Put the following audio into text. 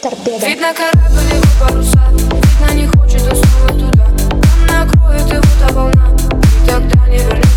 Торпеда. Видно корабль, его паруса, видно не хочет он снова туда. Там накроет его та волна, и тогда не вернется.